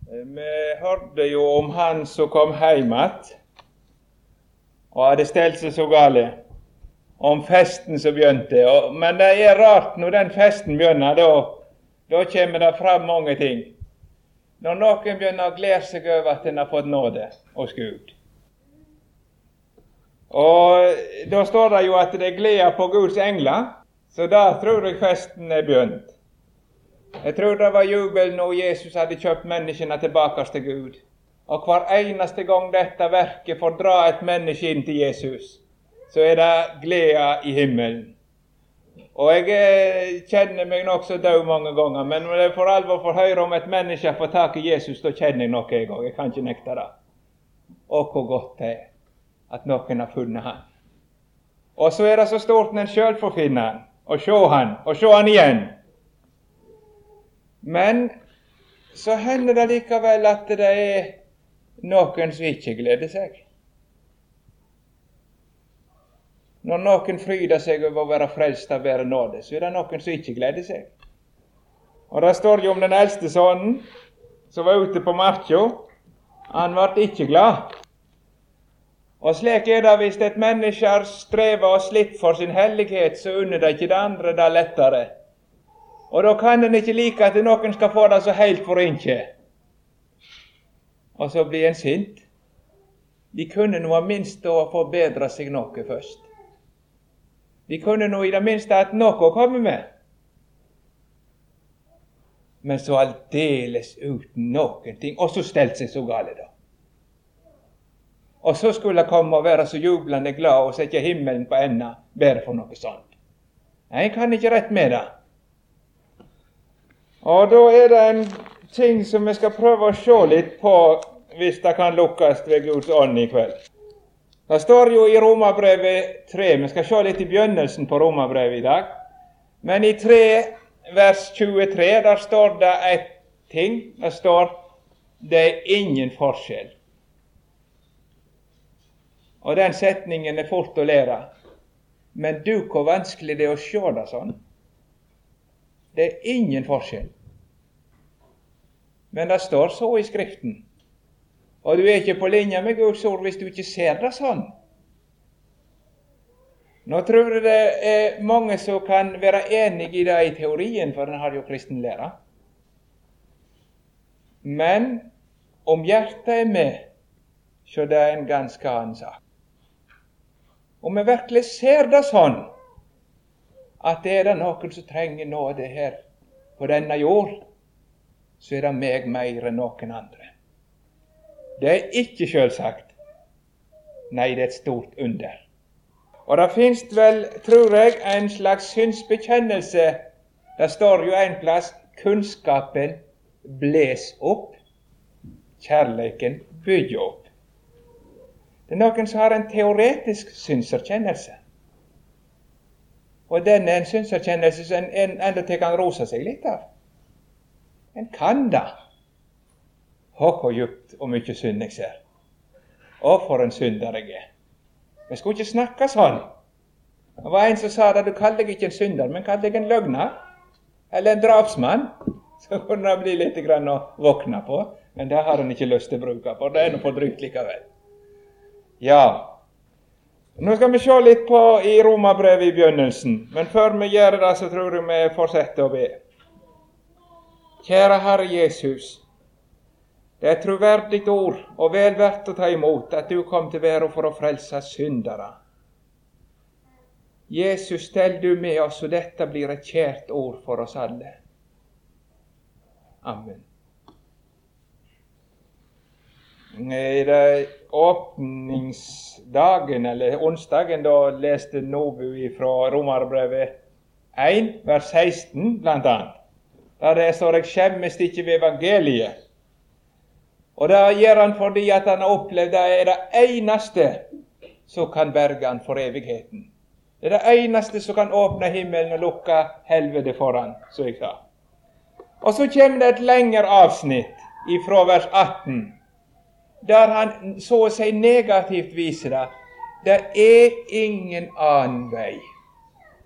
Vi hørte jo om han som kom hjem att og hadde stelt seg så gale, om festen som begynte. Men det er rart når den festen begynner, da kommer det fram mange ting. Når noen begynner å glede seg over at en har fått nåde hos Gud. Og da står det jo at det er glede på Guds engler, så da tror jeg festen er begynt. Jeg tror det var jubel når Jesus hadde kjøpt menneskene tilbake til Gud. Og hver eneste gang dette verket får dra et menneske inn til Jesus, så er det glede i himmelen. Og jeg kjenner meg nok så død mange ganger, men når jeg for alvor får høre om et menneske får tak i Jesus, da kjenner jeg nok jeg også. Jeg kan ikke nekte det. Og hvor godt det er at noen har funnet han. Og så er det så stort når en selv får finne han, og se han igjen. Men så hender det likevel at det er noen som ikke gleder seg. Når noen fryder seg over å være frelst av bare nåde, så er det noen som ikke gleder seg. Og det står jo om den eldste sønnen som var ute på marka. Han ble ikke glad. Og slik er det hvis et menneske strever og slipper for sin hellighet, så unner det ikke det andre det lettere. Og da kan en ikke like at noen skal få det så helt for ikke. Og så blir en sint. De kunne nå minst å forbedre seg noe først. De kunne nå i det minste at noe komme med. Men så aldeles uten noen ting, og så stelt seg så gale da. Og så skulle jeg komme og være så jublende glad og sette himmelen på enda, bare for noe sånt. Nei, jeg kan ikke rett med det. Og da er det en ting som vi skal prøve å se litt på, hvis det kan lukkes ved Guds ånd i kveld. Det står jo i Romerbrevet 3, vi skal se litt i begynnelsen på Romerbrevet i dag, men i 3, vers 23, der står det et ting, der står, det er ingen forskjell. Og den setningen er fort å lære, men du, hvor vanskelig det er å se det sånn. Det er ingen forskjell. Men det står så i Skriften. Og du er ikke på linje med Guds ord hvis du ikke ser det sånn. Nå tror jeg det er mange som kan være enige i det i teorien, for den har jo kristen lære. Men om hjertet er med, så det er en ganske annen sak. Om vi virkelig ser det sånn, at det er noen som trenger nåde her på denne jord, så er det meg mer enn noen andre. Det er ikke selvsagt. Nei, det er et stort under. Og det finnes vel, tror jeg, en slags synsbekjennelse. Det står jo en plass, kunnskapen bles opp, kjærleiken bygger opp. Det er noen som har en teoretisk synserkjennelse. Og den er en synserkjennelse som en enda kan rose seg litt av. En kan da. Hvor djupt og mye synd jeg ser. Og for en synder jeg er. Jeg skulle ikke snakke sånn. Det var en som sa det, du kaller deg ikke en synder, men kaller deg en løgner. Eller en drapsmann. Så kunne det bli litt grann å våkne på. Men det har han ikke lyst til å bruke, for det er noe for drygt likevel. Ja. Nå skal vi se litt på i Romerbrevet i begynnelsen, men før vi gjør det, så tror jeg vi fortsetter å be. Kjære Herre Jesus, det er et troverdig ord, og vel verdt å ta imot, at du kom til verden for å frelse syndere. Jesus, stell du med oss, og dette blir et kjært ord for oss alle. Amen. I det åpningsdagen, eller onsdagen, da leste Nobu fra Romerbrevet 1, vers 16, blant annet. Der det står, jeg skjemmes ikke ved evangeliet. Og det gjør han fordi at han har opplevd det er det eneste som kan berge han for evigheten. Det er det eneste som kan åpne himmelen og lukke helvete for han, som jeg sa. Og så kommer det et lengre avsnitt ifra vers 18, der han så å si negativt viser det. Det er ingen annen vei.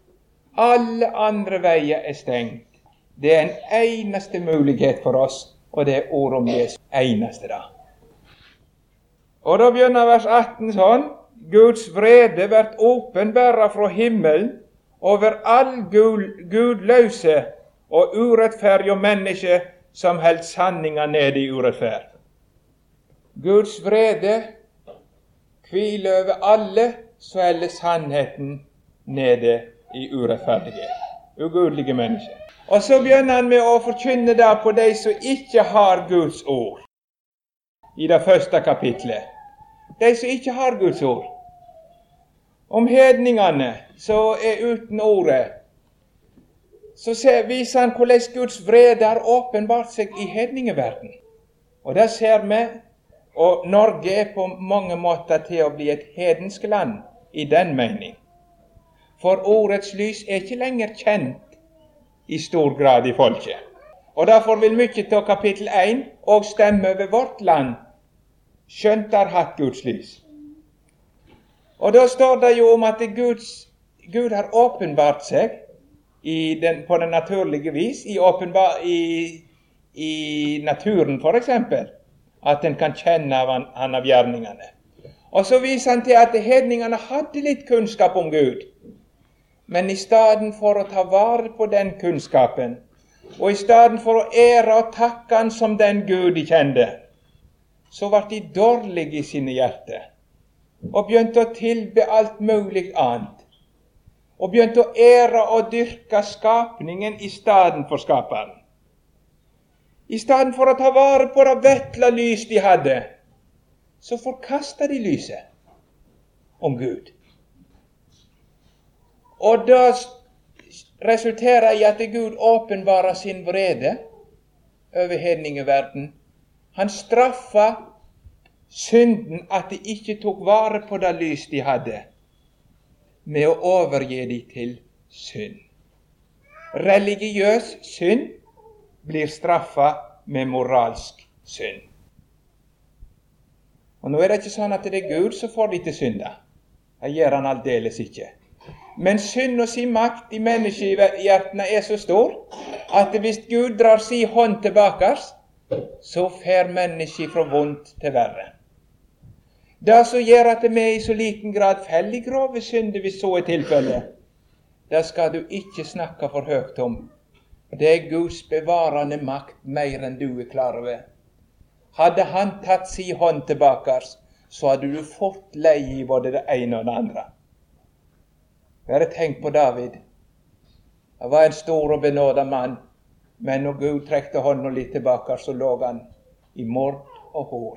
Alle andre veier er stengt. Det er en eneste mulighet for oss, og det ord om Jesus eneste da. Og da begynner vers 18 sånn: Guds vrede vært åpenbæra fra himmelen over all gudløse og urettferdige menneske som held sanninga nede i urettferd. Guds vrede hviler over alle som holder sannheten nede i urettferdighet, ugudelige mennesker. Og så begynner han med å forkynne det på de som ikke har Guds ord. I det første kapitlet. De som ikke har Guds ord. Om hedningene som uten ordet, så viser han hvordan Guds vrede har åpenbart seg i hedningeverden. Og det ser vi, og Norge på mange måter til å bli et hedensk land i den mening. For ordets lys ikke lenger kjent i stor grad i folket. Og derfor vil mye til kapittel 1 og stemme over vårt land, skjønt har hatt Guds lys. Og da står det jo om at Gud har åpenbart seg på den naturlige vis, i naturen for eksempel, at en kan kjenne han av gjerningene. Og så viser han til at hedningene hadde litt kunnskap om Gud, men i stedet for å ta vare på den kunnskapen, og i stedet for å ære og takke han som den Gud de kjente, så ble de dårlige i sine hjerter, og begynte å tilbe alt mulig annet, og begynte å ære og dyrke skapningen i stedet for skaperen. I stedet for å ta vare på det vetle lys de hadde, så forkastet de lyset om Gud. Og det resulterer i at Gud åpenbarer sin vrede over hedningeverden. Han straffa synden at de ikke tok vare på det lys de hadde, med å overgi de til synd. Religiøs synd blir straffa med moralsk synd. Og nå det ikke sånn at det Gud som får de til synda. Det gjør han aldeles ikke. Men synd og sin makt i menneskehjertene så stor, at hvis Gud drar sin hånd tilbake, så fer mennesket fra vondt til verre. Det som gjør at vi i så liten grad feller i grove synder, hvis så tilfellet, det skal du ikke snakke for høyt om. Det Guds bevarende makt mer enn du klar over. Hadde han tatt sin hånd tilbake, så hadde du fått leie i både det ene og det andre. Bare tenk på David. Han var en stor og benådet mann, men når Gud trekte hånden litt tilbake, så lå han i mord og hår.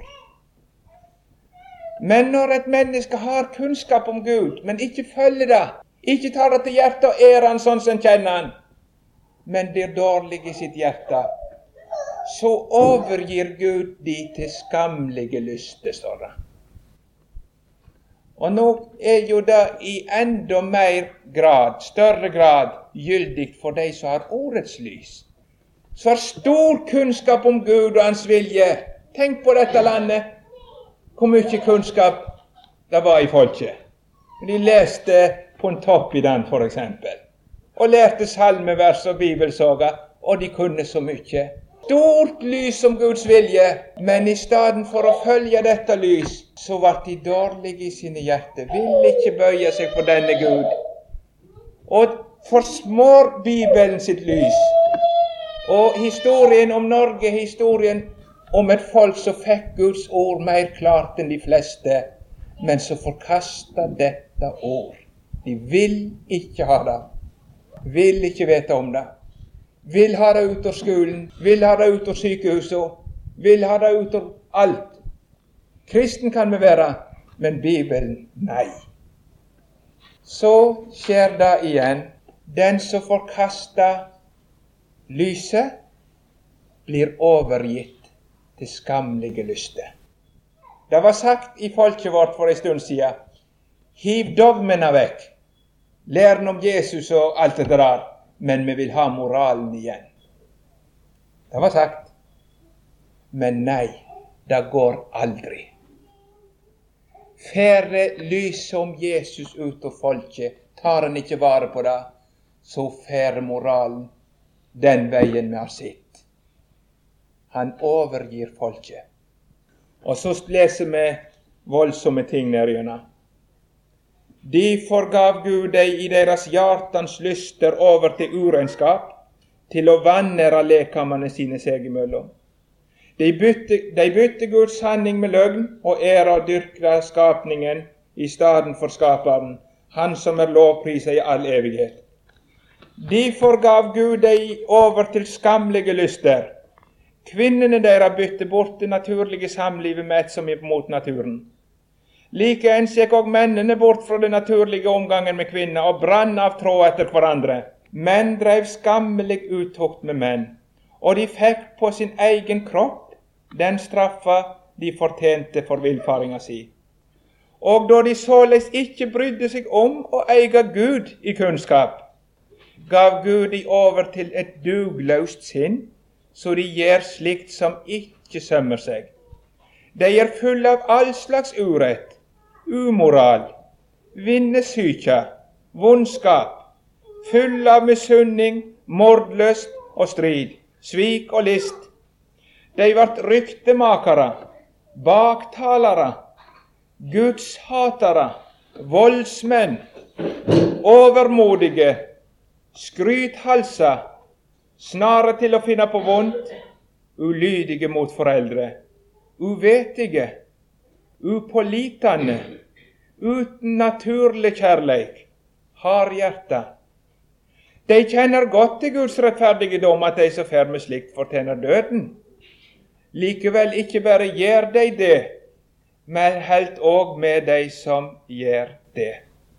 Men når et menneske har kunnskap om Gud, men ikke følger det, ikke tar det til hjertet og ærer han sånn som han kjenner han, men blir dårlig i sitt hjerte, så overgir Gud de til skamlige lyster, står det. Og nå jo det i enda mer grad, større grad, gyldig for de som har ordets lys. Så har stor kunnskap om Gud og hans vilje. Tenk på dette landet, hvor mye kunnskap det var i folket. De leste på en topp i den, for eksempel. Og lærte salmevers og bibelsager, og de kunne så mye. Stort lys om Guds vilje, men i stedet for å følge dette lys, så ble de dårlige i sine hjerter, ville ikke bøye seg for denne Gud, og forsmår Bibelen sitt lys. Og historien om Norge, historien om et folk som fikk Guds ord mer klart enn de fleste, men som forkastet dette ord. De vil ikke ha det, vil ikke vite om det. Vil ha det ut av skolen, vil ha det ut av sykehuset, vil ha det ut av alt. Kristen kan vi være, men Bibelen, nei. Så skjer det igjen. Den som forkaster lyset, blir overgitt til skamlige lyster. Det var sagt i folket vårt for en stund siden, hiv dogmene vekk, læren om Jesus og alt det der, men vi vil ha moralen igjen. Det var sagt. Men nei, det går aldri. Færre lyset om Jesus ut av folket, tar en ikke vare på det, så færre moralen den veien vi har sett. Han overgir folket. Og så leser vi voldsomme ting nedgjennom. Derfor gav Gud dei i deres hjartans lyster over til urenskap, til å vanære lekamene sine seg imellom. De bytte Guds sanning med løgn, og æra og dyrka skapningen i staden for skaperen, han som lovprisa i all evighet. Derfor gav Gud dei over til skamlige lyster. Kvinnene deres bytte bort det naturlige samlivet med et som er mot naturen. Likeens gikk og mennene bort fra den naturlige omgangen med kvinner og brann av tråd etter hverandre. Menn drev skammelig uttukt med menn, og de fikk på sin egen kropp den straffa de fortjente for villfaringa si. Og da de såleis ikke brydde seg om å eie Gud i kunnskap, gav Gud de over til et dugløst sinn, så de gjør slikt som ikke sømmer seg. De er fulle av all slags urett, umoral, vinnesykja, vondskap, fulle av misunning, mordlyst og strid, svik og list. De vart ryktemakere, baktalere, gudshatere, voldsmenn, overmodige, skrythalser, snare til å finne på vondt, ulydige mot foreldre, uvetige, upålitende, uten naturlig kjærleik, hardhjerta. De kjenner godt til Guds rettferdige dom, at de som fer med slikt fortjener døden. Likevel ikke bare gjør de det, men helt òg med de som gjør det.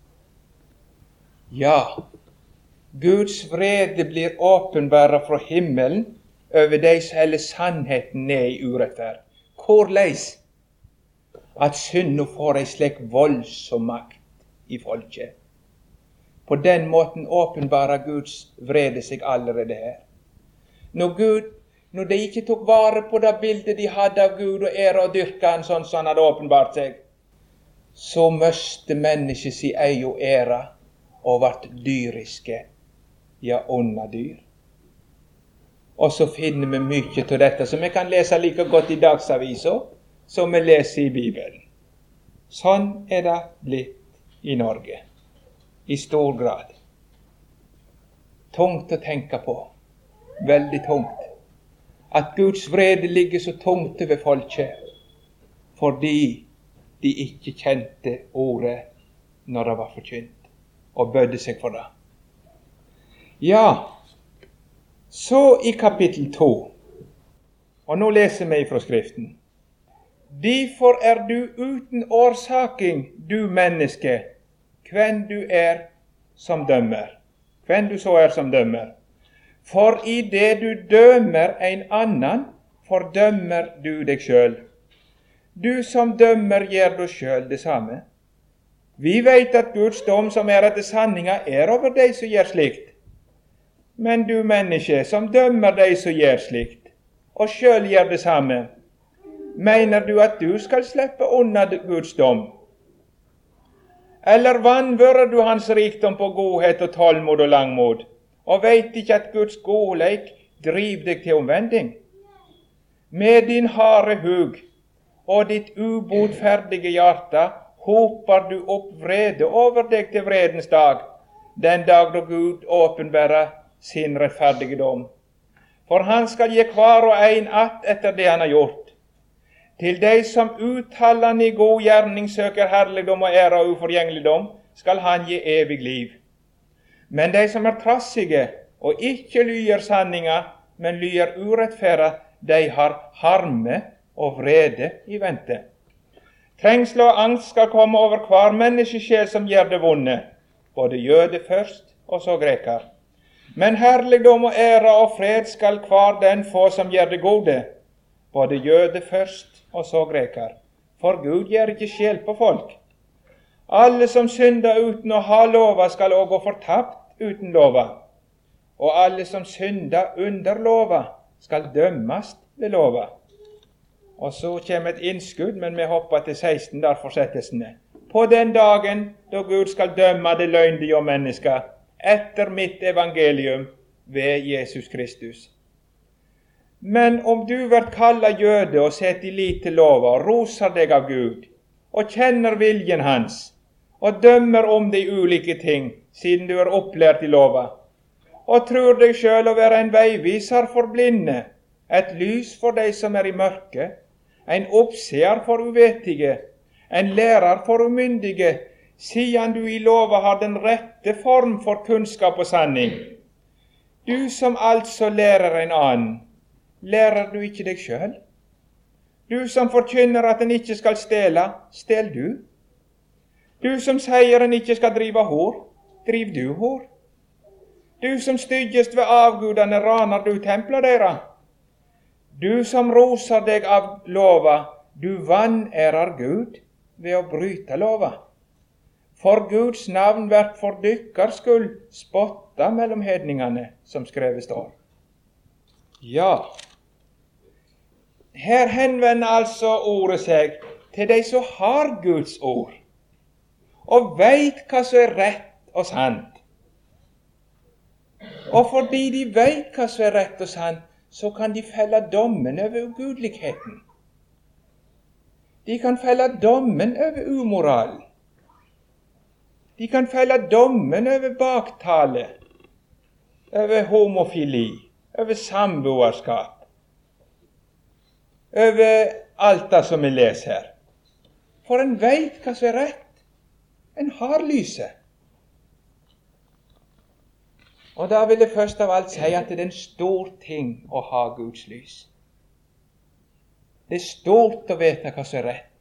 Ja, Guds vrede blir åpenbara fra himmelen over de som heller sannheten ned i urettferd. Hvorleis? At synda får ei slik voldsom makt i folket. På den måten åpenbarer Guds vrede seg allerede her. Når de ikke tok vare på det bildet de hadde av Gud og ære og dyrka han sånn som han hadde åpenbart seg, så møste mennesket si ei og ære og vart dyriske, ja, onda dyr. Og så finner vi mye til dette som vi kan lese like godt i Dagsavisa som vi leser i Bibelen. Sånn er det blitt i Norge, i stor grad. Tungt å tenke på, veldig tungt, at Guds vrede ligger så tungt over folket, fordi de ikke kjente ordet når det var forkynt, og bødde seg for det. Ja, så i kapittel 2, og nå leser vi fra Skriften. Derfor er du uten årsaking, du menneske, hvem du er som dømmer. Hvem du så er som dømmer. For i det du dømmer en annan, fordømmer du deg sjøl. Du som dømmer gjør du sjøl det samme. Vi vet at Guds dom som er etter sanninga er over de som gjør slikt. Men du menneske som dømmer de som gjør slikt, og sjøl gjør det samme, mener du at du skal slippe unna Guds dom? Eller vanvører du hans rikdom på godhet og tålmod og langmod, og veit ikke at Guds godleik driv deg til omvending? Med din harde hug og ditt ubotferdige hjerte hoper du opp vrede over deg til vredens dag, den dag da Gud åpenbærer sin rettferdige dom. For han skal gi hver og en att etter det han har gjort. Til de som uttallende i god gjerning søker herligdom og ære og uforgjengeligdom, skal han gi evig liv. Men de som er trassige og ikke lyder sanninga, men lyder urettferda, de har harme og vrede i vente. Trengsel og angst skal komme over hver menneskesjel som gjør det vonde, både jøde først og så greker. Men herligdom og ære og fred skal hver den få som gjør det gode, både jøde først og så greker. For Gud gjør ikke skjell på folk. Alle som synder uten å ha lova, skal også gå fortapt uten lova. Og alle som synder under lova, skal dømmes ved lova. Og så kommer et innskudd, men vi hopper til 16, der fortsettelsene. På den dagen da Gud skal dømme det løgndige og mennesker, etter mitt evangelium ved Jesus Kristus. Men om du blir kallet jøde og setter lit til lova og roser deg av Gud, og kjenner viljen hans, og dømmer om de ulike ting, siden du er opplært i lova, og tror deg selv å være en veiviser for blinde, et lys for de som er i mørket, en oppseer for uvetige, en lærer for umyndige, siden du i lova har den rette form for kunnskap og sanning. Du som altså lærer en annen, lærer du ikke deg selv? Du som forkynner at en ikke skal stjele, stel du? Du som sier en ikke skal drive hor, driv du hor? Du som styggest ved avgudene, raner du templer dere? Du som roser deg av lova, du vanærer Gud ved å bryte lova. For Guds navn vert for dykkers skyld spotta mellom hedningene, som skrevet står. Ja, her henvender altså ordet seg til de som har Guds ord, og veit hva som er rett og sant. Og fordi de veit hva som er rett og sant, så kan de felle dommen over ugudeligheten. De kan felle dommen over umoralen. De kan felle dommen over baktale, over homofili, over samboerskap, over alt det som vi leser her. For en veit hva som er rett. En har lyset. Og da vil jeg først av alt si at det er en stor ting å ha Guds lys. Det er stort å vite hva som er rett.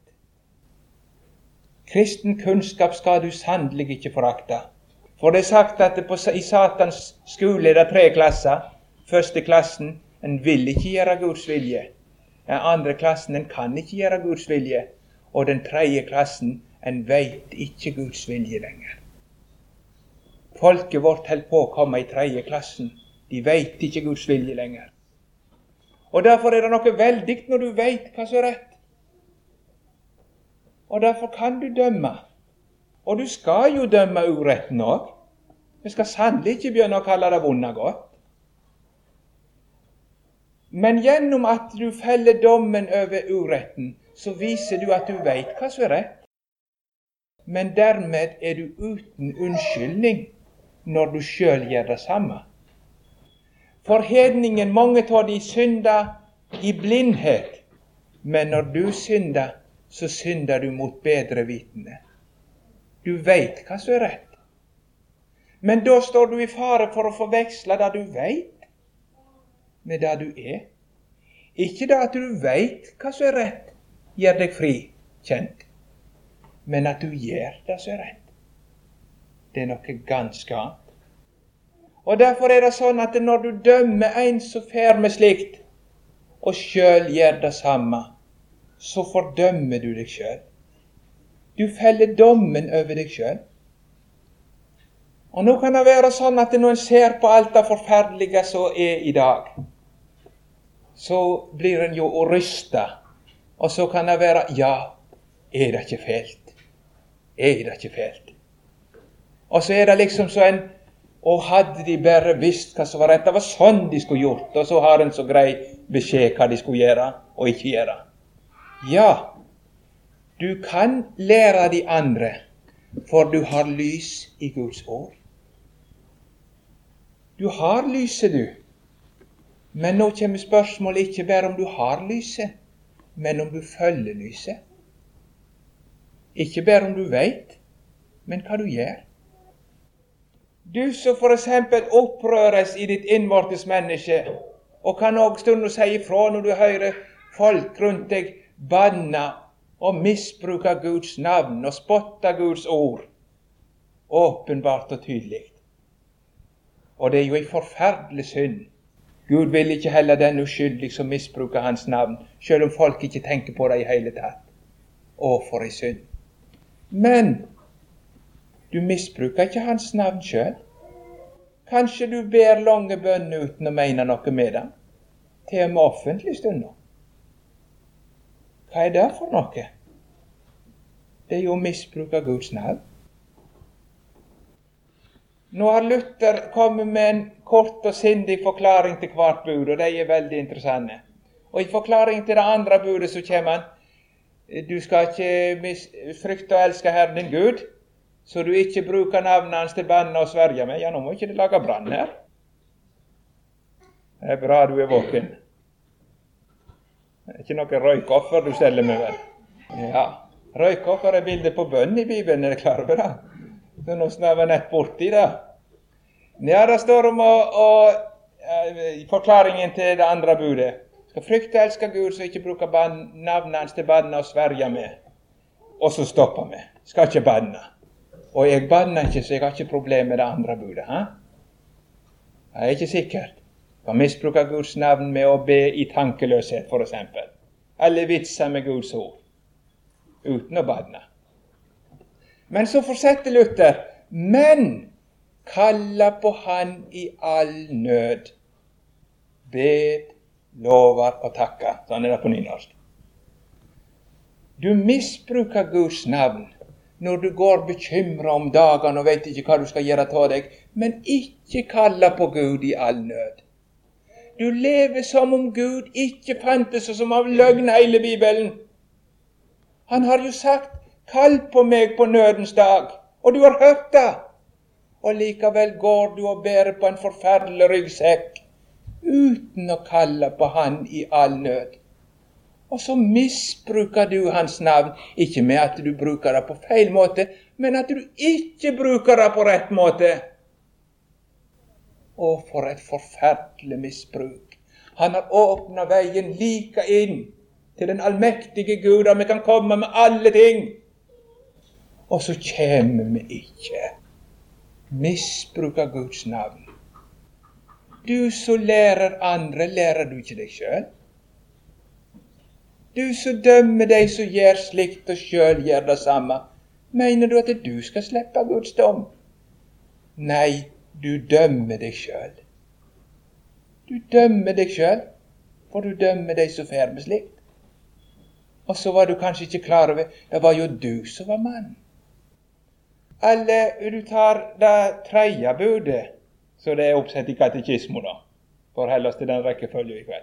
Kristen kunnskap skal du sannelig ikke forakte. For det er sagt at i Satans skole er det 3 klasser. Første klassen, en vil ikke gjøre Guds vilje. Den andre klassen, en kan ikke gjøre Guds vilje. Og den 3. klassen, en vet ikke Guds vilje lenger. Folket vårt holder på å komme i 3. klassen. De vet ikke Guds vilje lenger. Og derfor er det noe veldig når du vet hva som er rett. Og derfor kan du dømme. Og du skal jo dømme uretten også. Vi skal sannelig ikke begynne å kalle det vonde godt. Men gjennom at du feller dommen over uretten, så viser du at du vet hva som er rett. Men dermed er du uten unnskyldning når du selv gjør det samme. For hedningen, mange av de synder i blindhet, men når du synder, så synder du mot bedre vitende. Du vet hva som er rett. Men da står du i fare for å forveksle det du vet med det du er. Ikke det at du vet hva som er rett, gjør deg frikjent, men at du gjør det som er rett. Det er noe ganske annet. Og derfor er det sånn at når du dømmer en som fer med slikt, og sjøl gjør det samme, så fordømmer du deg sjøl. Du feller dommen over deg sjøl. Og nå kan det være sånn at når en ser på alt det forferdelige som er i dag, så blir en jo rystet, og så kan det være, ja, er det ikke fælt? Er det ikke fælt? Og så er det liksom så en, og hadde de bare visst hva som var rett, det var sånn de skulle gjort, og så har en så grei beskjed hva de skulle gjøre og ikke gjøre. Ja, du kan lære de andre, for du har lys i Guds ord. Du har lyset, du. Men nå kommer spørsmålet ikke bare om du har lyset, men om du følger lyset. Ikke bare om du vet, men hva du gjør. Du som for eksempel opprøres i ditt innvortes menneske, og kan også stund si ifra når du hører folk rundt deg banne og misbruke Guds navn og spotte Guds ord, åpenbart og tydelig. Og det er jo en forferdelig synd. Gud vil ikke heller den uskyldig som misbruker hans navn, selv om folk ikke tenker på det i hele tatt. Å, for en synd. Men du misbruker ikke hans navn selv. Kanskje du ber lange bønner uten å mene noe med dem, til og med offentlig stunder. Hva er det for noe? Det er jo å misbruke Guds navn. Nå har Luther kommet med en kort og sindig forklaring til hvert bud, og de er veldig interessante. Og i forklaring til det andre budet så kommer han: du skal ikke frykte og elske Herren din Gud, så du ikke bruker navnet hans til banne og sverge med. Ja, nå må ikke det lage brann her. Det er bra du er våken. Det er ikke noe røykoffer du steller med, vel? Ja, røykoffer er bildet på bønn i Bibelen, er det klar over det? Så nå snaver jeg nett borti det. Ja, det står om i forklaringen til det andre budet: skal frykte og elske Gud, så ikke bruker navnet hans til banne og sverge med. Og så stopper vi. Skal ikke banne. Og jeg banner ikke, så jeg har ikke problem med det andre budet. Det er ikke sikkert. Kan misbruke Guds navn med å be i tankeløshet, for eksempel. Eller vitser med Guds ord, uten å banne. Men så fortsetter Luther: men kalla på han i all nød. Bed, lover og takker. Sånn er det på nynorsk. Du misbruker Guds navn når du går bekymret om dagen og vet ikke hva du skal gjøre til deg, men ikke kalla på Gud i all nød. Du lever som om Gud ikke fantes, og som av løgn hele Bibelen. Han har jo sagt: kall på meg på nødens dag, og du har hørt det. Og likevel går du og bærer på en forferdelig ryggsekk uten å kalle på han i all nød. Og så misbruker du hans navn, ikke med at du bruker det på feil måte, men at du ikke bruker det på rett måte. Og for et forferdelig misbruk. Han har åpnet veien like inn til den allmektige Gud, og vi kan komme med alle ting. Og så kommer vi ikke. Misbruker Guds navn. Du som lærer andre, lærer du ikke deg selv? Du som dømmer deg som gjør slikt og selv gjør det samme, mener du at du skal slippe Guds dom? Nei, du dømmer deg selv. Du dømmer deg selv, for du dømmer deg som fer med slikt. Og så var du kanskje ikke klar over, det var jo du som var mann. Eller du tar det tredje budet, så det er oppsett i katekismo da, for heller til den rekkefølge i kveld.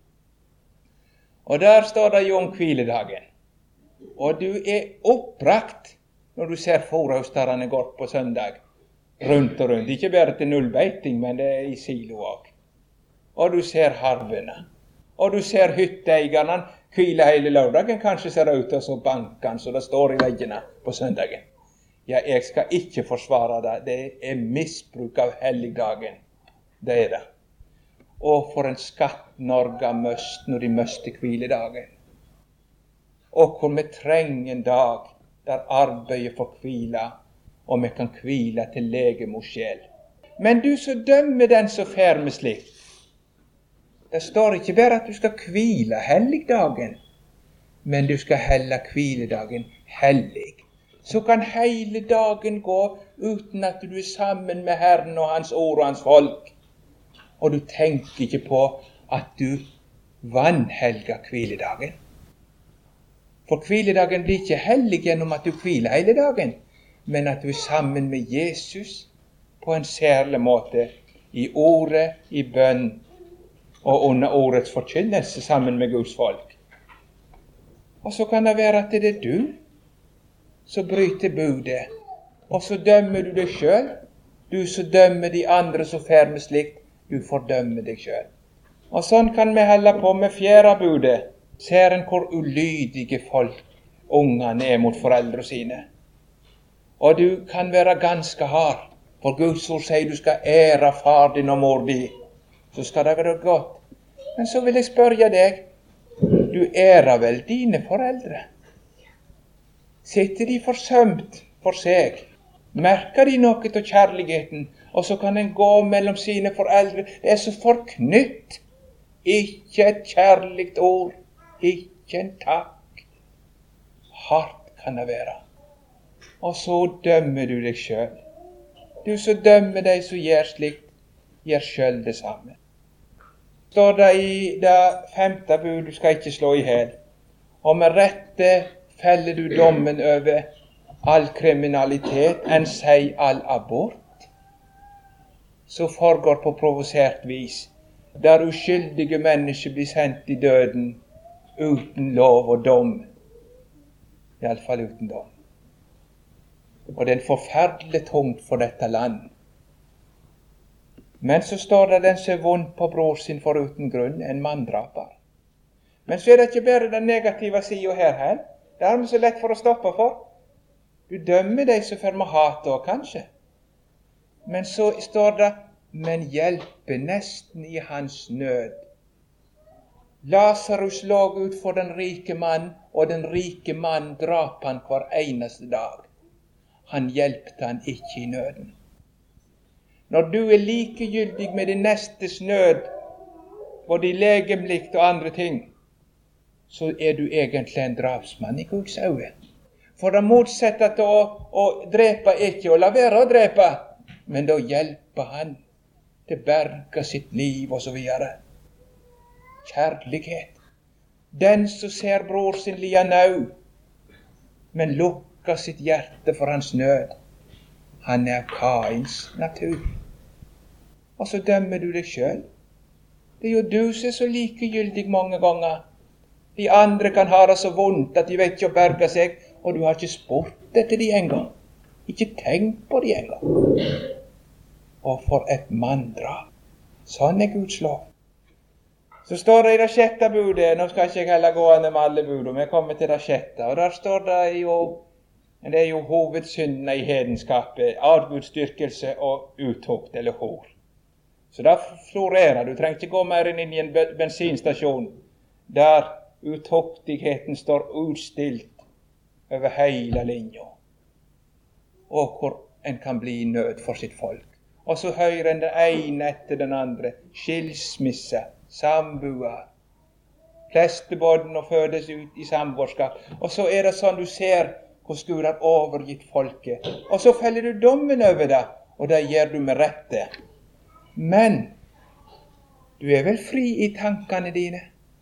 Og der står det jo om hviledagen. Og du er oppbrakt når du ser fôrhaustarene går på søndag, rundt og rundt. Ikke bare til nullbeiting, men det er i silo også. Og du ser harvene. Og du ser hytteeierne hvile hele lørdagen, kanskje ser ut og så banken, så det står i veggene på søndagen. Ja, jeg skal ikke forsvare det. Det er misbruk av helligdagen. Det er det. Og for en skatt Norge har møst når de møste hviledagen. Og hvor vi trenger en dag der arbeidet får hvile, og vi kan hvile til legeme og sjel. Men du som dømmer den som fer med slikt, det står ikke bare at du skal hvile helligdagen, men du skal helle hviledagen hellig. Så kan hele dagen gå uten at du er sammen med Herren og Hans ord og Hans folk. Og du tenker ikke på at du vanhelger hviledagen. For hviledagen blir ikke hellig gjennom at du hviler hele dagen, men at du er sammen med Jesus på en særlig måte, i ordet, i bønn og under ordets forkynnelse sammen med Guds folk. Og så kan det være at det er du som bryter budet, og så dømmer du deg selv. Du som dømmer de andre som fer med slikt, du fordømmer deg selv. Og sånn kan vi holde på med fjerde budet. Ser en hvor ulydige folk ungene er mot foreldre sine. Og du kan være ganske hard, for Guds ord sier du skal ære far din og mor din. Så skal det være godt. Men så vil jeg spørre deg, du ærer vel dine foreldre? Sitter de forsømt for seg? Merker de noe av kjærligheten? Og så kan en gå mellom sine foreldre. Det er så forknytt. Ikke et kjærligt ord. Ikke en takk. Hardt kan det være. Og så dømmer du deg selv. Du som dømmer deg som gjør slikt, gjør selv det samme. Står det i det 5. bud, du skal ikke slå i hjel. Og med rette feller du dommen over all kriminalitet, enn sier all abort. som foregår på provosert vis, der uskyldige mennesker blir sendt i døden uten lov og dom, i alle fall uten dom. Og det er en forferdelig tungt for dette land. Men så står det den som er vondt på bror sin foruten grunn, en manndraper. Men så er det ikke bare den negative siden her. Det er vi så lett for å stoppe for. Du dømmer de som får med hat også, kanskje. Men så står det, men hjelpe nesten i hans nød. Lazarus lå ut for den rike mann, og den rike mann drap han hver eneste dag. Han hjelpte han ikke i nøden. Når du er likegyldig med din nestes nød, både i legemlikt og andre ting, så er du egentlig en drapsmann i Guds øyne. For det motsatte til å drepe ikke å la være å drepe, men da hjelper han til å berge sitt liv og så videre. Kjærlighet. Den som ser bror sin lia nød, men lukker sitt hjerte for hans nød, han er Kains natur. Og så dømmer du deg selv. Det er jo du som er så likegyldig mange ganger. De andre kan ha det så vondt at de vet ikke å berge seg, og du har ikke spurt etter de en gang. Ikke tenkt på de en gang. Og for et manndrap. Sånn er Guds lov. Så står det i det 6. budet, nå skal ikke jeg heller gå an med alle bud, men jeg kommer til det 6. Og der står det jo, det er jo hovedsyndene i hedenskapet, avgudsdyrkelse og utukt eller hor. Så da florerer, du trenger ikke gå mer inn i en bensinstasjon, der utuktigheten står utstilt over hele linja, og hvor en kan bli i nød for sitt folk. Og så hører en den ene etter den andre, skilsmisse, samboer, flestebåden og fødes ut i samboerskap. Og så er det sånn du ser hvordan Gud har overgitt folket. Og så feller du dommen over det, og det gjør du med rette. Men du er vel fri i tankene dine?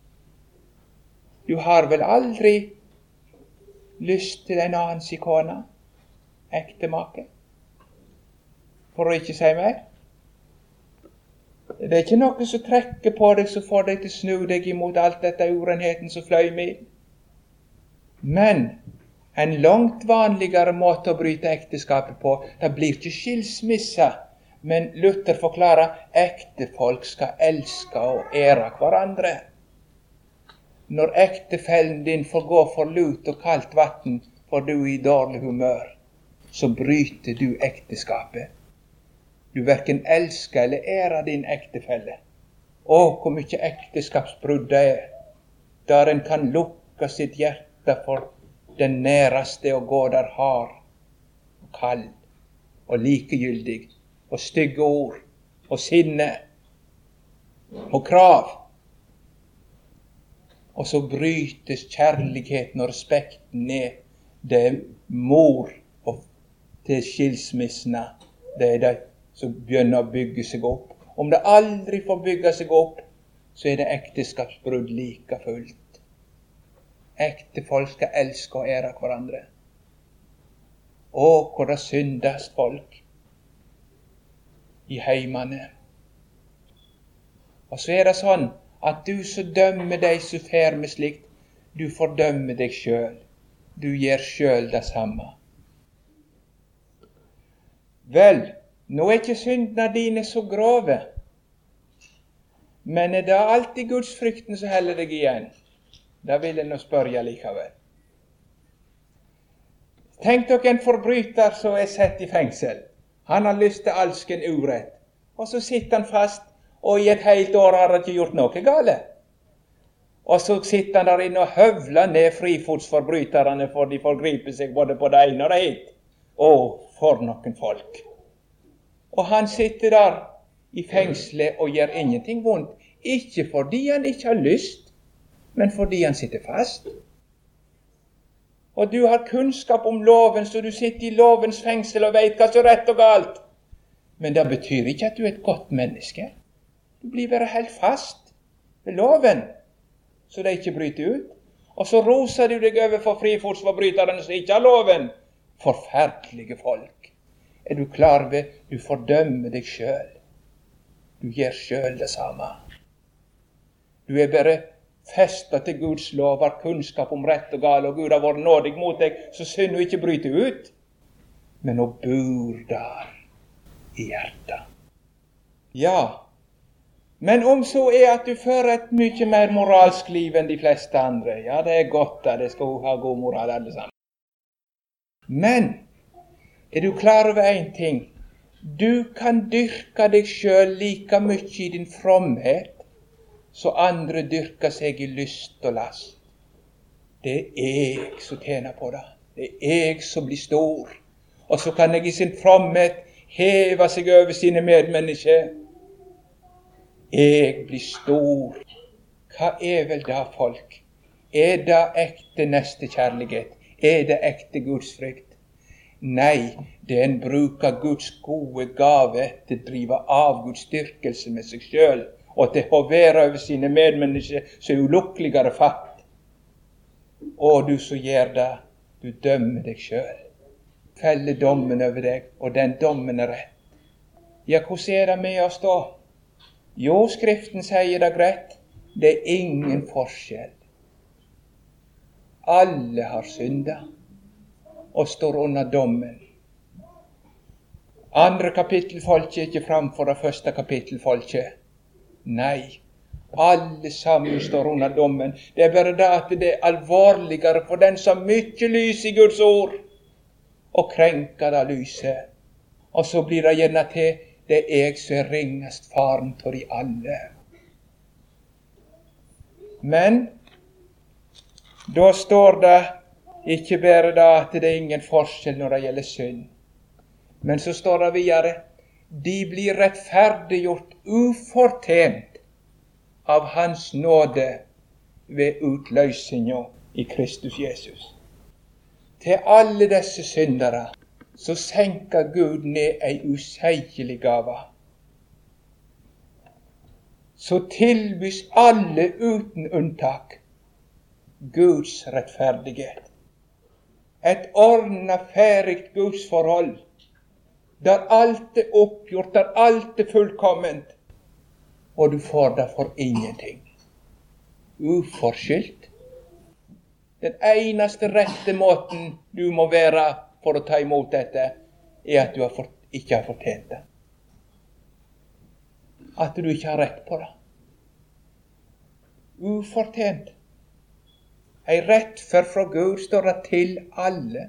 Du har vel aldri lyst til en annen kone, ektemake? For å ikke si mer. Det er ikke noe som trekker på deg, som får deg til å snu deg imot alt dette urenheten som fløy med. Men en langt vanligere måte å bryte ekteskapet på, det blir ikke skilsmisse, men Luther forklarer, ektefolk skal elske og ære hverandre. Når ektefellen din får gå for lut og kaldt vann, for du er i dårlig humør, så bryter du ekteskapet. Du hverken elsker eller ærer din ektefelle. Å, hvor mye ekteskapsbrudd det er, der en kan lukke sitt hjerte for den næreste og gå der hard og kald og likegyldig og stygge ord og sinne og krav. Og så brytes kjærligheten og respekten ned. Det er mor til skilsmissene. Det er de som begynner å bygge seg opp. Om det aldri får bygge seg opp, så er det ekteskapsbrudd like fullt. Ektefolk skal elske og ære hverandre. Å, hvor det syndes folk i heimene. Og så er det sånn at du som dømmer deg som fer med slikt, du fordømmer deg sjøl. Du gjør sjøl det samme. Vel, nå er ikke syndene dine så grove, men er det alltid Guds frykten som holder deg igjen? Da vil jeg nå spørre likevel. Tenk dere en forbryter som er sett i fengsel. Han har lyst til alsken urett. Og så sitter han fast, og i et helt år har han ikke gjort noe gale. Og så sitter han der inne og høvler ned frifotsforbryterne, for de forgriper seg både på det ene og det hit. Å, for noen folk. Og han sitter der i fengselet og gjør ingenting vondt. Ikke fordi han ikke har lyst, men fordi han sitter fast. Og du har kunnskap om loven, så du sitter i lovens fengsel og vet hva som er rett og galt. Men det betyr ikke at du er et godt menneske. Du blir bare helt fast ved loven, så det ikke bryter ut. Og så roser du deg over for frifotsforbryterne som ikke har loven. Forferdelige folk. Er du klar ved, du fordømmer deg selv. Du gjør selv det samme. Du er bare festet til Guds lov, har kunnskap om rett og gal, og Gud har vært nådig mot deg, så synd du ikke bryter ut, men å bor der i hjertet. Ja, men om så er at du fører et mye mer moralsk liv enn de fleste andre, ja, det er godt at det skal ha god moral alle sammen. Men, er du klar over en ting? Du kan dyrke deg selv like mye i din fromhet, så andre dyrker seg i lyst og last. Det er jeg som tjener på det. Det er jeg som blir stor. Og så kan jeg i sin fromhet heve seg over sine medmennesker. Jeg blir stor. Hva er vel det, folk? Er det ekte nestekjærlighet? Er det ekte gudsfrykt? Nei, det er en bruk av Guds gode gave til å drive avgudsdyrkelse med seg selv, og til å være over sine medmennesker så ulukkeligere fatt. Og du som gjør det, du dømmer deg selv. Feller dommen over deg, og den dommen er rett. Ja, hvordan er det med oss da? Jo, Skriften sier det greit. Det er ingen forskjell. Alle har syndet og står under dommen. Andre kapittelfolket er ikke framfor det første kapittelfolket. Nei, alle sammen står under dommen. Det er bare det at det er alvorligere for den som mye lys i Guds ord, og krenker det lyset. Og så blir det gjerne til, det er jeg som er ringest faren til de alle. Men, da står det ikke bare det at det er ingen forskjell når det gjelder synd, men så står det videre, de blir rettferdiggjort ufortjent av hans nåde ved utløsningen i Kristus Jesus. Til alle disse syndere så senker Gud ned ei usigelig gave. Så tilbys alle uten unntak Guds rettferdighet. Et ordnet, ferdigt Guds forhold, der alt er oppgjort, der alt er fullkomment, og du får det for ingenting. Uforskyldt. Den eneste rette måten du må være for å ta imot dette, er at du ikke har fortjent det. At du ikke har rett på det. Ufortjent. Ei rett fra Gud står det til alle.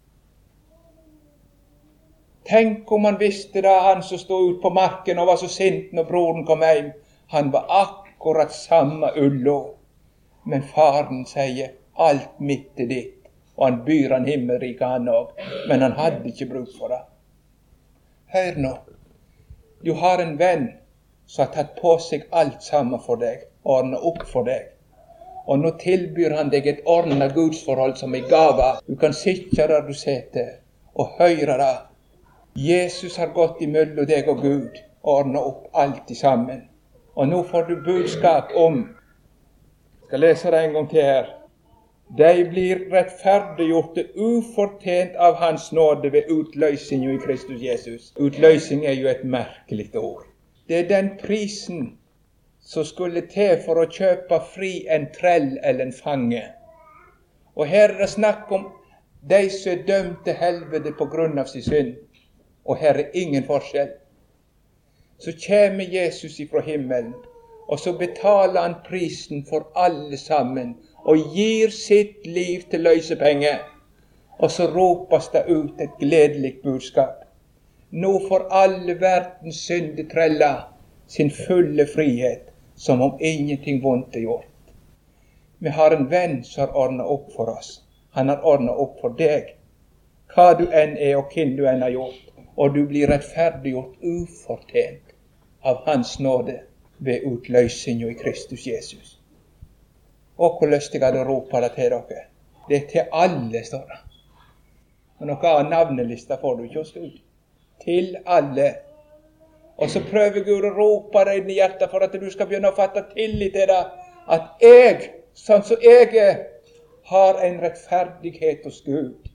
Tenk om han visste det, han som stod ut på marken og var så sint når broren kom hjem. Han var akkurat samme ullå. Men faren sier, alt mitt er ditt. Og han byr han himmelrike han også. Men han hadde ikke bruk for det. Hør nå. Du har en venn som har tatt på seg alt sammen for deg. Ordnet opp for deg. Og nå tilbyr han deg et ordnet gudsforhold som er gave. Du kan sitte der du sitter og høre det. Jesus har gått imellom deg og Gud, ordnet opp alt sammen. Og nå får du budskap om, jeg skal lese det en gang til her, de blir rettferdiggjort ufortjent av hans nåde ved utløsningen i Kristus Jesus. Utløsning er jo et merkelig ord. Det er den prisen som skulle til for å kjøpe fri en trell eller en fange. Og her er det snakk om de som er dømt til helvete på grunn av sin synd. Og her er ingen forskjell. Så kommer Jesus ifra himmelen, og så betaler han prisen for alle sammen, og gir sitt liv til løsepenger. Og så ropes det ut et gledelig budskap. Nå får alle verdens syndetreller sin fulle frihet, som om ingenting vondt er gjort. Vi har en venn som har ordnet opp for oss. Han har ordnet opp for deg. Hva du enn er, og hvem du enn har gjort. Og du blir rettferdiggjort ufortjent av hans nåde ved utløsningen i Kristus Jesus. Og hvor lyst jeg hadde å rope det til dere. Det er til alle, står det. Og noe av navnelista får du ikke å skrive. Til alle. Og så prøver Gud å rope deg inn i hjertet for at du skal begynne å fatte tillit til det. At jeg, sånn som jeg er, har en rettferdighet hos Gud.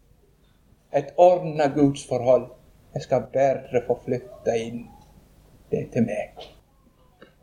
Et ordnet Guds forhold. Jeg skal bare få flytte inn det til meg.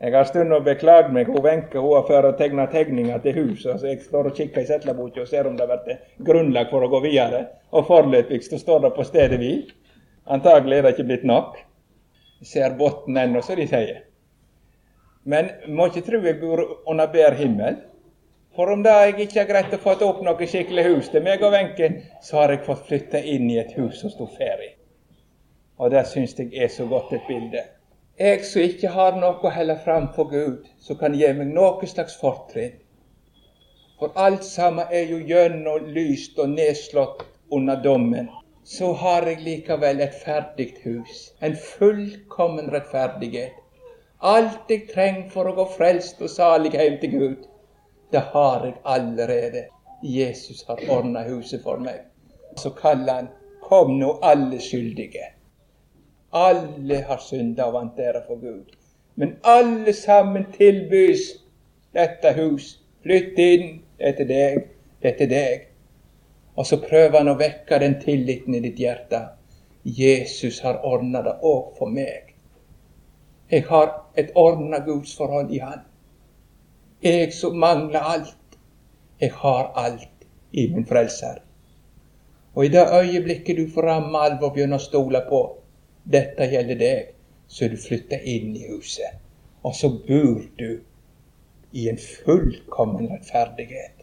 Jeg har stund og beklaget meg, hun Wenche, hun har før å tegne tegninger til huset, så jeg står og kikker i settleboka og ser om det har vært grunnlag for å gå videre, og foreløpig så står det på stedet hvil. Antagelig er det ikke blitt nok. Jeg ser botten ennå, så de sier. Men må ikke tro jeg bor under ber himmel, for om da jeg ikke har greit å få opp noe skikkelig hus til meg og Wenche, så har jeg fått flytte inn i et hus som stod ferdig. Og det synes jeg er så godt et bilde. Jeg som ikke har noe å helle fram for Gud, så kan gi meg noe slags fortrinn. For alt sammen er jo gjennom lyst og nedslått under dommen. Så har jeg likevel et ferdigt hus, en fullkommen rettferdighet. Alt jeg trenger for å gå frelst og salig hjem til Gud, det har jeg allerede. Jesus har ordnet huset for meg. Så kaller han, kom nå alle skyldige. Alle har syndet og vant ære for Gud. Men alle sammen tilbys dette hus. Flytt inn, det er til deg, det er til deg. Og så prøver han å vekke den tilliten i ditt hjerte. Jesus har ordnet det også for meg. Jeg har et ordnet Guds forhold i han. Jeg som mangler alt, jeg har alt i min frelser. Og i det øyeblikket du får ramme alvor og begynner å stole på, dette gjelder deg, så du flytter inn i huset. Og så bor du i en fullkommen rettferdighet.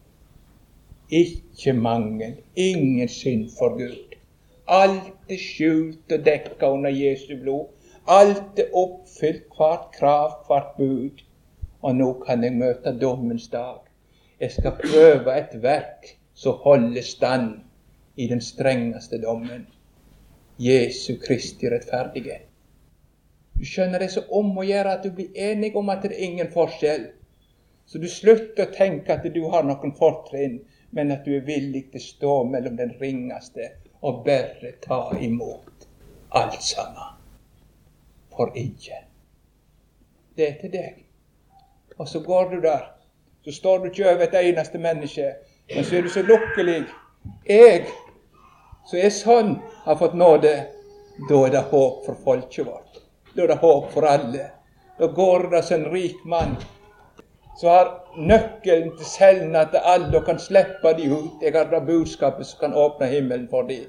Ikke mangel, ingen synd for Gud. Alt er skjult og dekket under Jesu blod. Alt er oppfylt, hvert krav, hvert bud. Og nå kan jeg møte dommens dag. Jeg skal prøve et verk som holder stand i den strengeste dommen. Jesu Kristi rettferdighet. Du skjønner det så om å gjøre at du blir enig om at det er ingen forskjell. Så du slutter å tenke at du har noen fortrinn, men at du er villig til å stå mellom den ringeste og bare ta imot alt sammen. For ikke. Det er til deg. Og så går du der. Så står du ikke over et eneste menneske, men så er du så lukkelig. Jeg så er sånn, har fått nåde, da er det håp for folket vårt. Da er det håp for alle. Da går det som en rik mann, så har nøkkelen til cellen at alle kan slippe de ut. Jeg har det budskapet som kan åpne himmelen for de.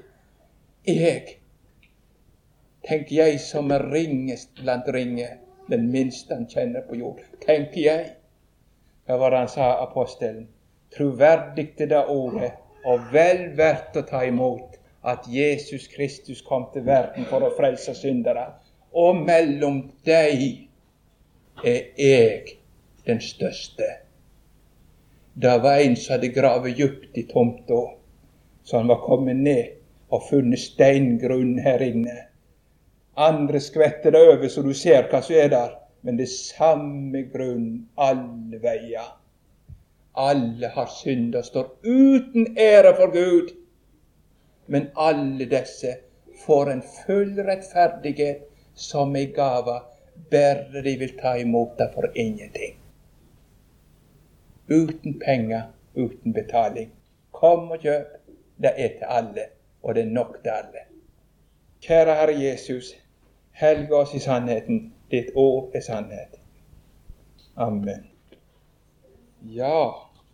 Tenk jeg som er ringest blant ringe, den minste han kjenner på jord. Tenk jeg, hva var det han sa, apostelen? Troverdig til det ordet, og vel verdt å ta imot, at Jesus Kristus kom til verden for å frelse syndere. Og mellom deg er jeg den største. Det var en som hadde gravet djupt i tomta, så han var kommet ned og funnet steingrunn her inne. Andre skvetter det over så du ser hva som er der, men det samme grunn alle veier. Alle har synd og står uten ære for Gud. Men alle disse får en full rettferdighet som en gave, bare de vil ta imot det for ingenting. Uten penger, uten betaling. Kom og kjøp, det er til alle, og det er nok til alle. Kjære Herre Jesus, helge oss i sannheten, ditt ord er sannhet. Amen. Ja,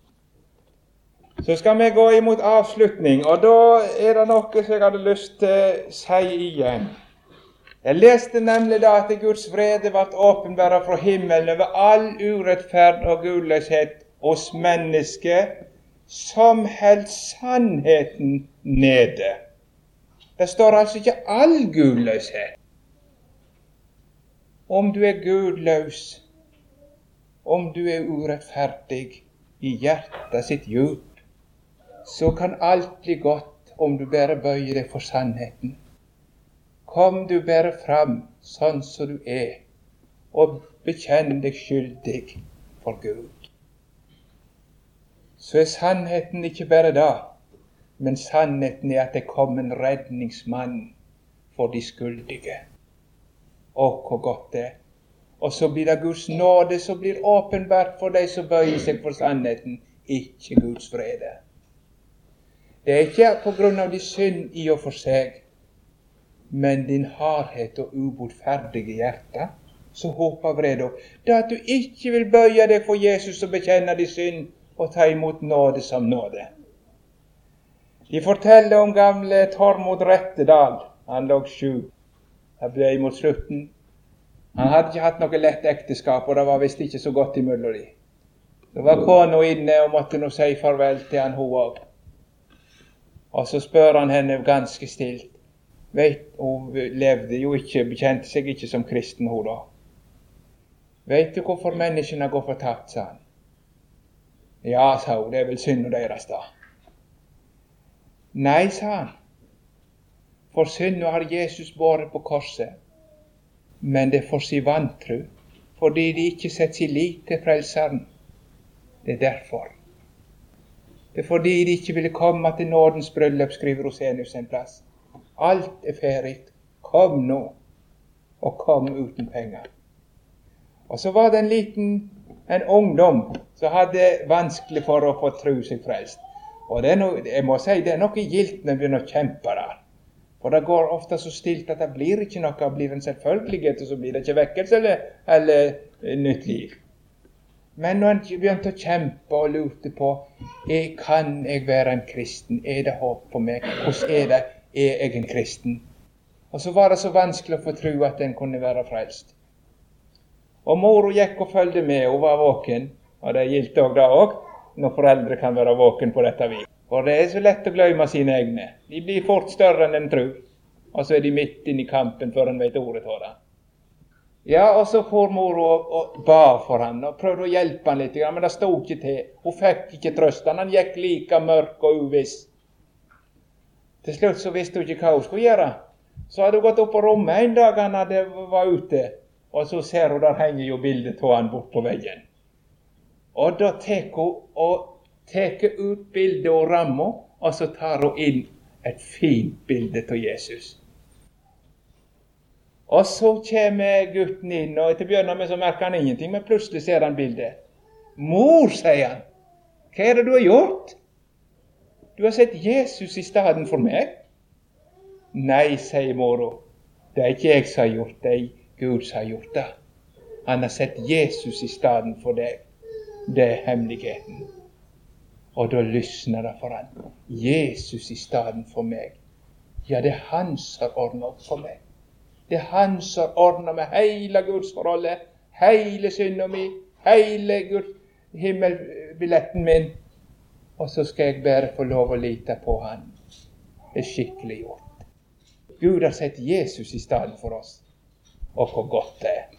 så skal vi gå imot avslutning, og da er det noe som jeg hadde lyst til å si igjen. Jeg leste nemlig da at Guds vrede ble åpenbart fra himmelen over all urettferd og gudløshet hos mennesket, som held sannheten nede. Det står altså ikke all gudløshet. Om du er gudløs, om du er urettferdig i hjertet sitt djup, så kan alt bli godt om du bare bøyer deg for sannheten. Kom du bare fram sånn som du er, og bekjenn deg skyldig for Gud. Så er sannheten ikke bare det, men sannheten er at det kom en redningsmann for de skyldige. Å, hvor godt det er. Og så blir det Guds nåde som blir åpenbart for de som bøyer seg for sannheten, ikke Guds vrede. Det er ikke på grunn av de synd i og for seg, men din hardhet og ubotferdige hjerte så håper vrede. Det at du ikke vil bøye deg for Jesus og bekjenne din synd og ta imot nåde som nåde. De forteller om gamle Tormod Rettedal. Han lå sjuk. Det ble mot slutten. Han hadde ikke hatt noe lett ekteskap, og det var visst ikke så godt imellom de. Det var kona inne og måtte nå si farvel til han hun òg. Og så spør han henne ganske stilt. Hun levde jo ikke, bekjente seg ikke som kristen hun da. Vet du hvorfor menneskene går fortapt, sa han. Ja, sa hun, det er vel synd deres da. Nei, sa han. For synd har Jesus båret på korset. Men det er for sin vantro, fordi de ikke setter sin lit til frelseren. Det er derfor. Det er fordi de ikke ville komme til nådens bryllup, skriver Rosenius en plass. Alt er ferdig. Kom nå, og kom uten penger. Og så var det en ungdom som hadde vanskelig for å få tro seg frelst. Og det er noe, jeg må si, det er noe gildt når vi begynner å kjempe der. For det går ofte så stilt at det blir ikke noe, det blir en selvfølgelighet, og så blir det ikke vekkelse eller nytt liv. Men når en begynte å kjempe og lute på, kan jeg være en kristen? Er det håp på meg? Hvordan er jeg en kristen? Og så var det så vanskelig å få tro at en kunne være frelst. Og mor gikk og følgde med, hun var våken, og det gildt også da også, når foreldre kan være våken på dette vis. For det er så lett å glemme sine egne. De blir fort større enn en tror, og så er de midt inne i kampen før en vet ordet av det. Ja, og så får mor og ba for han, og prøvde å hjelpe han litt, men det stod ikke til. Hun fikk ikke trøst han gikk like mørk og uviss. Til slutt så visste hun ikke hva hun skulle gjøre. Så hadde hun gått opp på rommet en dag han var ute, og så ser hun der henger jo bildet av han bort på veggen. Og da tek hun og teker ut bildet og rammer, og så tar hun inn et fint bilde av Jesus. Og så kommer gutten inn, og til å begynne med så merker han ingenting, men plutselig ser han bildet. Mor, sier han, hva er det du har gjort? Du har sett Jesus i stedet for meg? Nei, sier mora, det er ikke jeg som har gjort det, Gud som har gjort det. Han har sett Jesus i stedet for deg. Det er hemmeligheten. Og da lysner det for han. Jesus i stedet for meg. Ja, det er han som har ordnet opp for meg. Det er han som har ordnet med hele Guds forholdet, hele synden min, hele Guds himmelbilletten min. Og så skal jeg bare få lov å lite på han. Det er skikkelig gjort. Gud har sett Jesus i stedet for oss. Og hvor godt det er.